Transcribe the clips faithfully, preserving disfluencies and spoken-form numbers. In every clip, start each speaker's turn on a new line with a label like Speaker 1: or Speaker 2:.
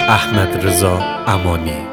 Speaker 1: احمدرضا امانی.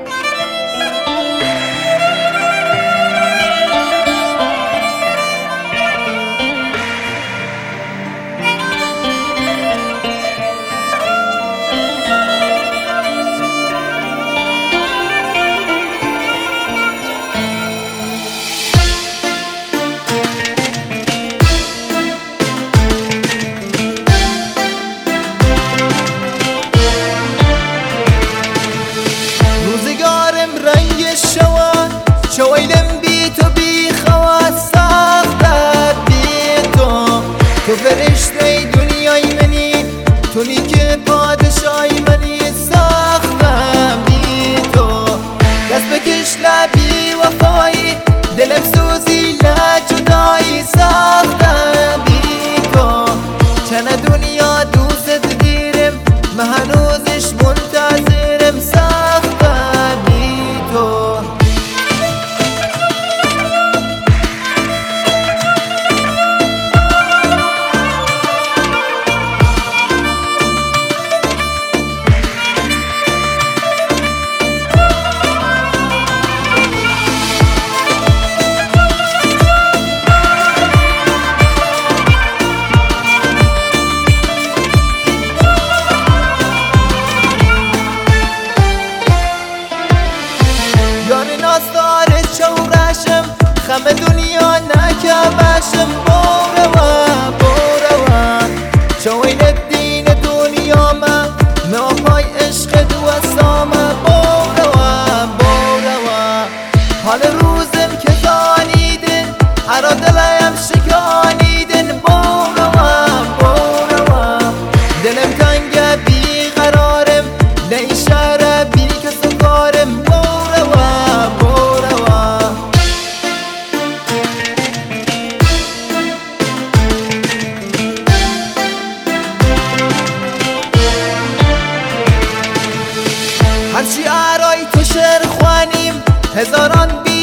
Speaker 2: شویدم بی تو بی خواست ساختم بی تو تو فرشته دنیای منی، تونی که پادشای منی. ساختم بی تو دست بکش لبی وفایی، دلم سوزی لجدایی. ساختم بی تو چند دنیا دوست دیرم، من هنوزش منتظرم. ساختم بی تو ناستار شورشم، خم دنیا نکبشم. بوروا بوروا شوین الدین دنیا ما ناپای عشق دو سامه. بوروا بوروا حال روزم که زانیدن، هر دلم شکانیدن. بوروا بوروا دلم تنگ بی قرارم، نیشاره بی کس کارم. هرچی آرای تو شعر خوانیم، هزاران بی